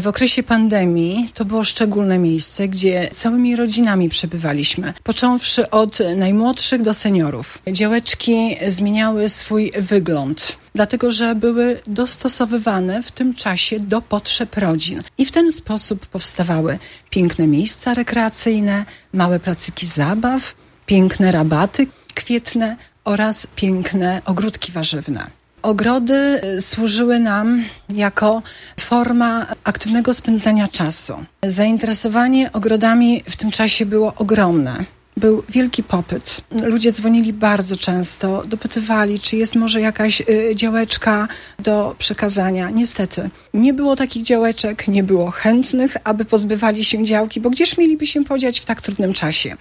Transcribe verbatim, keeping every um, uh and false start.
W okresie pandemii to było szczególne miejsce, gdzie całymi rodzinami przebywaliśmy, począwszy od najmłodszych do seniorów. Działeczki zmieniały swój wygląd, dlatego że były dostosowywane w tym czasie do potrzeb rodzin. I w ten sposób powstawały piękne miejsca rekreacyjne, małe placyki zabaw, piękne rabaty kwietne oraz piękne ogródki warzywne. Ogrody służyły nam jako forma aktywnego spędzania czasu. Zainteresowanie ogrodami w tym czasie było ogromne. Był wielki popyt. Ludzie dzwonili bardzo często, dopytywali, czy jest może jakaś y, działeczka do przekazania. Niestety, nie było takich działeczek, nie było chętnych, aby pozbywali się działki, bo gdzież mieliby się podziać w tak trudnym czasie.